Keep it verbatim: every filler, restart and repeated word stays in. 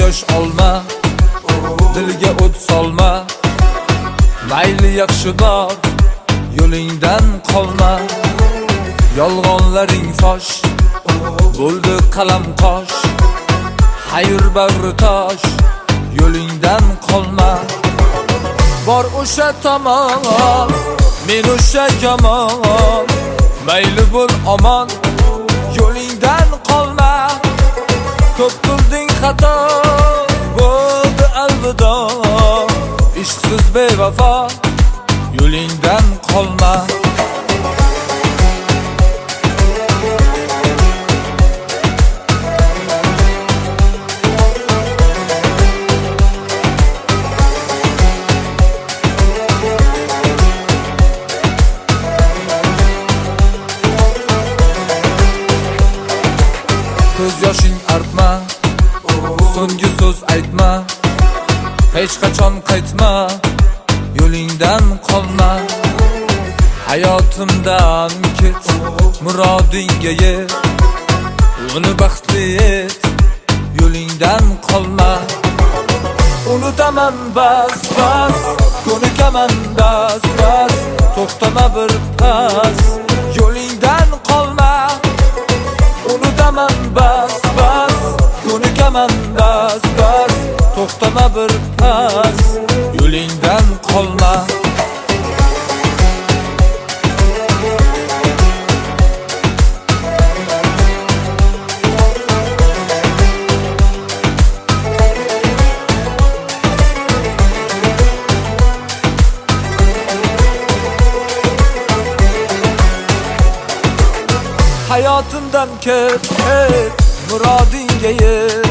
yosh olma, dilga o't solma. Mayli yaxshi bor, yo'lingdan qolma. Yolg'onlaring fosh, bo'ldi qalam tosh. Xayr bag'ri tosh, yo'lingdan qolma. Bor o'sha tomon, men o'sha yomon. Mayli bo'l omon, yo'lingdan qolma. Ko'p qilding xato, bo'ldi alvido. Ishqsiz bevafo, yo'lingdan qolma. Ko'z yoshing artma, so'nggi so'z aytma. Hech qachon qaytma, yo'lingdan qolma. Hayotimdan ket, murodingga yet. Uni baxtli et, yo'lingdan qolma. Unutaman bas bas, ko'nikaman bas bas. To'xtama bir pas, yo'lingdan qolma. Unutaman bas bas, ko'nikaman bas bas. To'xtama bir pas, yo'lingdan qolma. Hayotimdan ket, ket, murodingga yet.